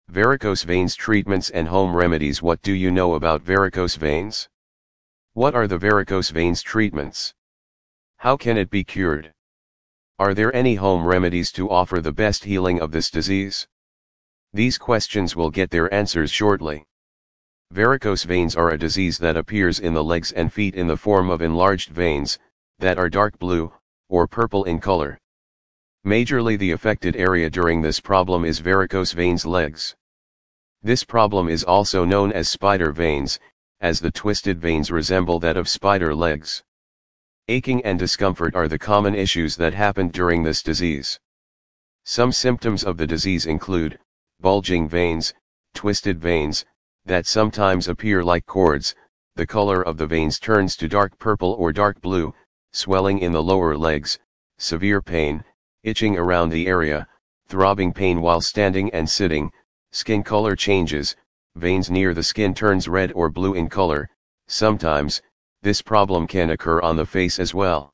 Varicose veins treatments and home remedies. What do you know about varicose veins? What are the varicose veins treatments? How can it be cured? Are there any home remedies to offer the best healing of this disease? These questions will get their answers shortly. Varicose veins are a disease that appears in the legs and feet in the form of enlarged veins, that are dark blue, or purple in color. Majorly the affected area during this problem is varicose veins legs. This problem is also known as spider veins, as the twisted veins resemble that of spider legs. Aching and discomfort are the common issues that happen during this disease. Some symptoms of the disease include bulging veins, twisted veins, that sometimes appear like cords, the color of the veins turns to dark purple or dark blue, swelling in the lower legs, severe pain, itching around the area, throbbing pain while standing and sitting, skin color changes, veins near the skin turns red or blue in color. Sometimes, this problem can occur on the face as well.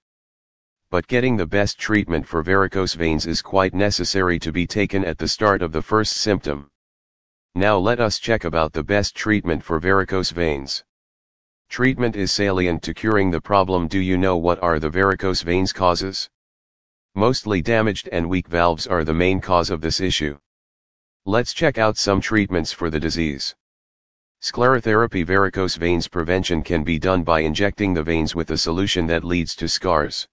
But getting the best treatment for varicose veins is quite necessary to be taken at the start of the first symptom. Now let us check about the best treatment for varicose veins. Treatment is salient to curing the problem. Do you know what are the varicose veins causes? Mostly damaged and weak valves are the main cause of this issue. Let's check out some treatments for the disease. Sclerotherapy. Varicose veins prevention can be done by injecting the veins with a solution that leads to scars.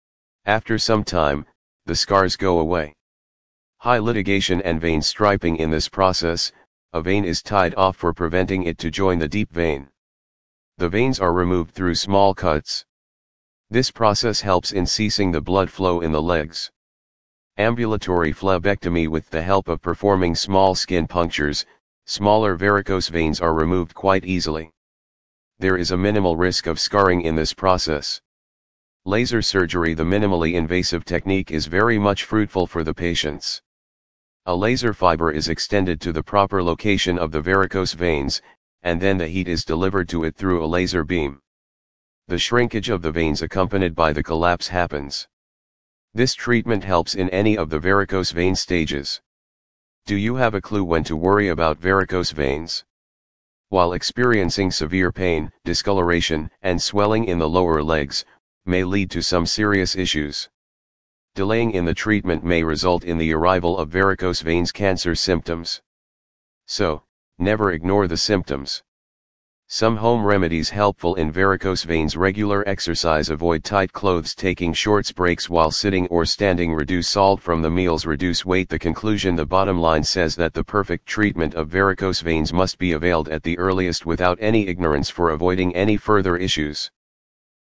After some time, the scars go away. High litigation and vein striping. In this process, a vein is tied off for preventing it to join the deep vein. The veins are removed through small cuts. This process helps in ceasing the blood flow in the legs. Ambulatory phlebectomy. With the help of performing small skin punctures, smaller varicose veins are removed quite easily. There is a minimal risk of scarring in this process. Laser surgery. The minimally invasive technique is very much fruitful for the patients. A laser fiber is extended to the proper location of the varicose veins, and then the heat is delivered to it through a laser beam. The shrinkage of the veins accompanied by the collapse happens. This treatment helps in any of the varicose vein stages. Do you have a clue when to worry about varicose veins? While experiencing severe pain, discoloration, and swelling in the lower legs, may lead to some serious issues. Delaying in the treatment may result in the arrival of varicose veins cancer symptoms. So, never ignore the symptoms. Some home remedies helpful in varicose veins: regular exercise, avoid tight clothes, taking short breaks while sitting or standing, reduce salt from the meals, reduce weight. The conclusion, the bottom line says that the perfect treatment of varicose veins must be availed at the earliest without any ignorance for avoiding any further issues.